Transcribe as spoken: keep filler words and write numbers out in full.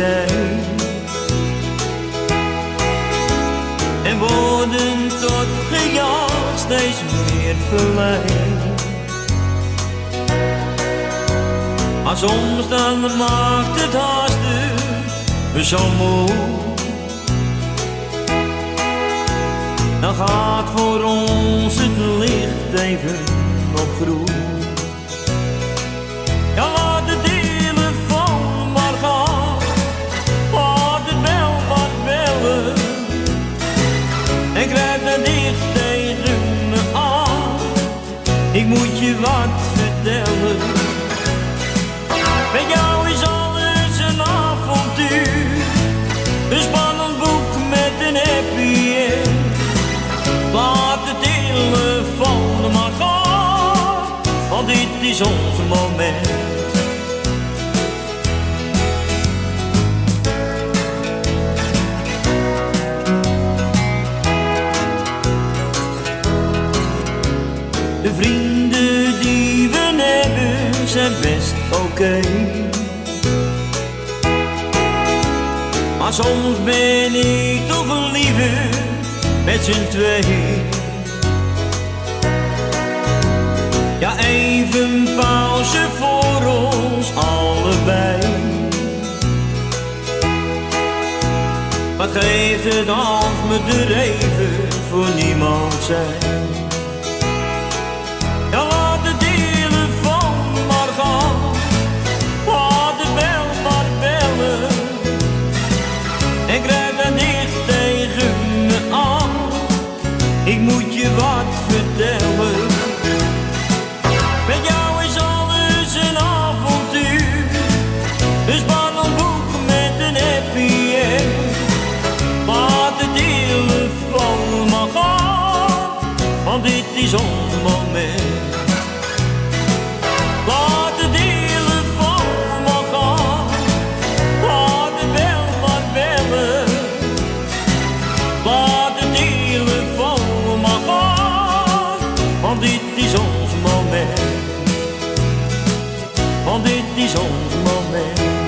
oké. En woorden tot gejaagd steeds meer verleid. Maar soms dan maakt het haastig me zo moe. Dan gaat voor ons het licht even op groen. Ja, laat de telefoon maar gaan, laat het bel maar bellen. En kruip dan dicht tegen me aan, ik moet je wat vertellen. Met jou is alles een avontuur, een spannend boek met een happy end. Laat de telefoon maar gaan, want dit is ons moment. De vrienden die we hebben zijn best oké. Okay. Maar soms ben ik toch liever met z'n tweeën. Ja, even pauze voor ons allebei. Wat geeft het als we er even voor niemand zijn? Ja, laat de telefoon maar gaan, laat de bel maar bellen. En kruip dan dicht tegen me aan, ik moet je wat vertellen. Met jou is alles een avontuur, een spannend boek met een happy end. Laat de telefoon maar gaan, want dit is ons moment. Laat de telefoon maar gaan, laat de bel maar bellen. Laat de telefoon maar gaan, want dit is ons moment. Want dit is ons moment.